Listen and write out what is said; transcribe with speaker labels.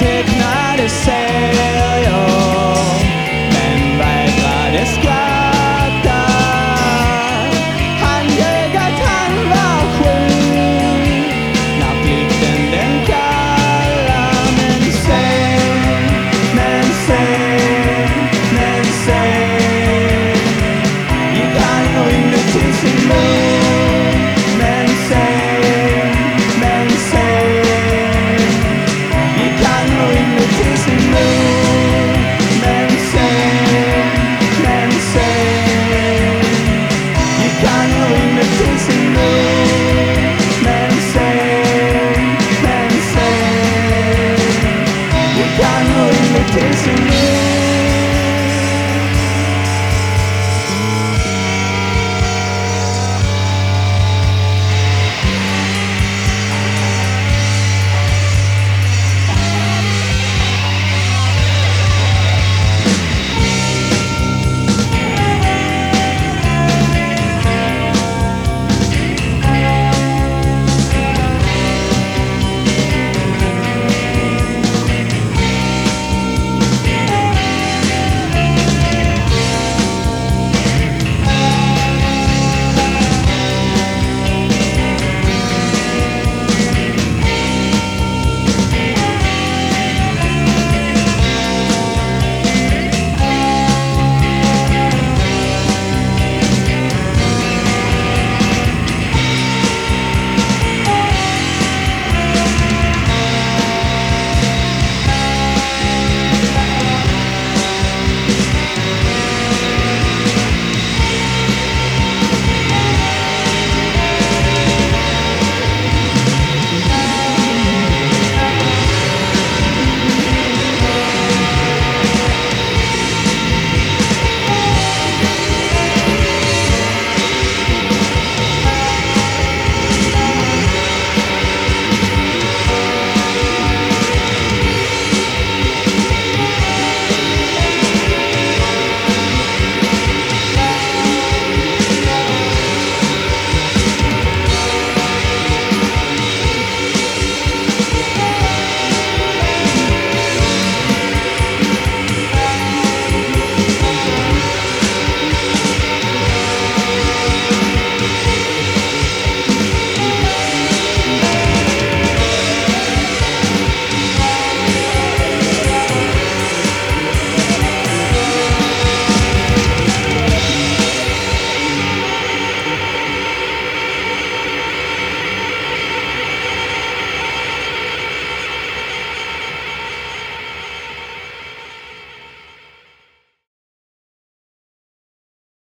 Speaker 1: när du ser jag, men vägrar det skratta. Han ljög att han var sjuk när plikten den kallar. Men sen gick han och rymde till sin mor. Men sen gick han och rymde till sin mor. Men sen gick han och rymde till sin mor. Men sen gick han och rymde till sin mor.